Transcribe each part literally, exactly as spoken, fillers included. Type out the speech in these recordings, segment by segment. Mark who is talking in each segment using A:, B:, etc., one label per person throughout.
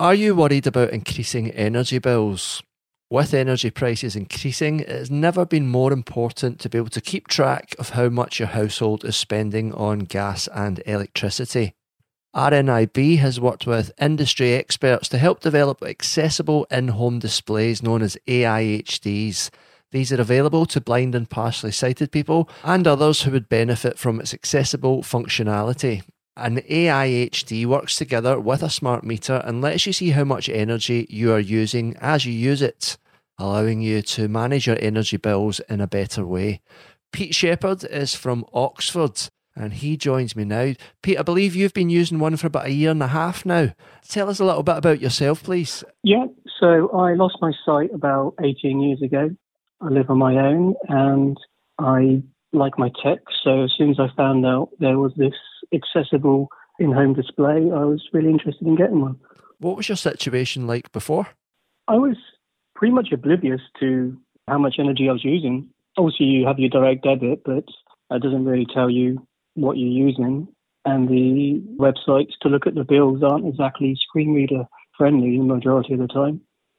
A: Are you worried about increasing energy bills? With energy prices increasing, it has never been more important to be able to keep track of how much your household is spending on gas and electricity. R N I B has worked with industry experts to help develop accessible in-home displays known as A I H Ds. These are available to blind and partially sighted people and others who would benefit from its accessible functionality. An A I H D works together with a smart meter and lets you see how much energy you are using as you use it, allowing you to manage your energy bills in a better way. Pete Shepherd is from Oxford and he joins me now. Pete, I believe you've been using one for about a year and a half now. Tell us a little bit about yourself, please.
B: Yeah, so I lost my sight about eighteen years ago. I live on my own and I like my tech, so as soon as I found out there was this accessible in-home display, I was really interested in getting one.
A: What was your situation like before?
B: I was pretty much oblivious to how much energy I was using. Obviously, you have your direct debit, but that doesn't really tell you what you're using. And the websites to look at the bills aren't exactly screen reader friendly the majority of the time.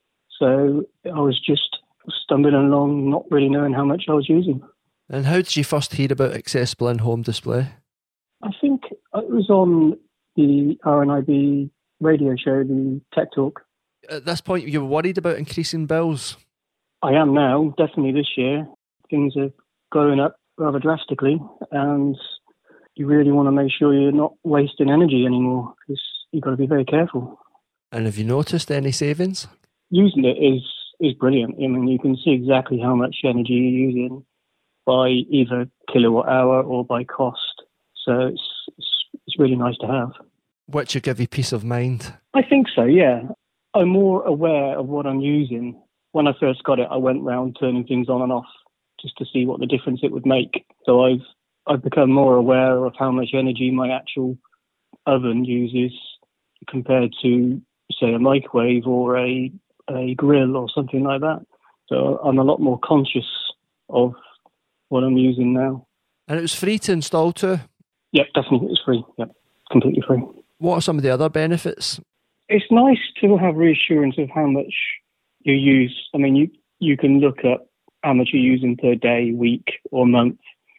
B: So I was just stumbling along, not really knowing how much I was using.
A: And how did you first hear about accessible in-home display?
B: I think it was on the R N I B radio show, the Tech Talk.
A: At this point, you were worried about increasing bills?
B: I am now, definitely this year. Things are going up rather drastically, and you really want to make sure you're not wasting energy anymore, because you've got to be very careful.
A: And have you noticed any savings?
B: Using it is, is brilliant. I mean, you can see exactly how much energy you're using by either kilowatt hour or by cost. So it's, it's it's really nice to have.
A: Which will give you peace of mind?
B: I think so, yeah. I'm more aware of what I'm using. When I first got it, I went round turning things on and off just to see what the difference it would make. So I've I've become more aware of how much energy my actual oven uses compared to, say, a microwave or a, a grill or something like that. So I'm a lot more conscious of what I'm using now.
A: And it was free to install too?
B: Yep, definitely it's free. Yep, completely free.
A: What are some of the other benefits?
B: It's nice to have reassurance of how much you use. I mean, you, you can look at how much you're using per day, week or month.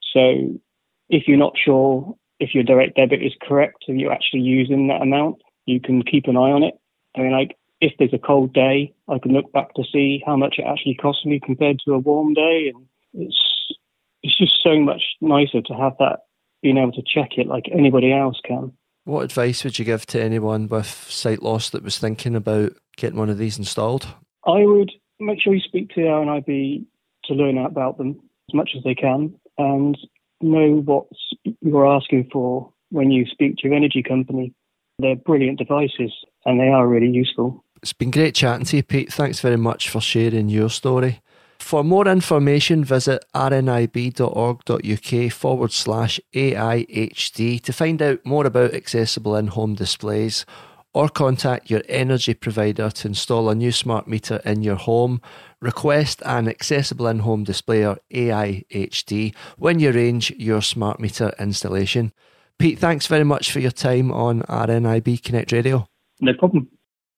B: So if you're not sure if your direct debit is correct, if you're actually using that amount, you can keep an eye on it. I mean, like if there's a cold day, I can look back to see how much it actually cost me compared to a warm day. And it's it's just so much nicer to have that, being able to check it like anybody else can.
A: What advice would you give to anyone with sight loss that was thinking about getting one of these installed?
B: I would make sure you speak to R N I B to learn about them as much as they can and know what you're asking for when you speak to your energy company. They're brilliant devices and they are really useful.
A: It's been great chatting to you, Pete. Thanks very much for sharing your story. For more information, visit rnib.org.uk forward slash AIHD to find out more about accessible in-home displays, or contact your energy provider to install a new smart meter in your home. Request an accessible in-home display or A I H D when you arrange your smart meter installation. Pete, thanks very much for your time on R N I B Connect Radio.
B: No problem.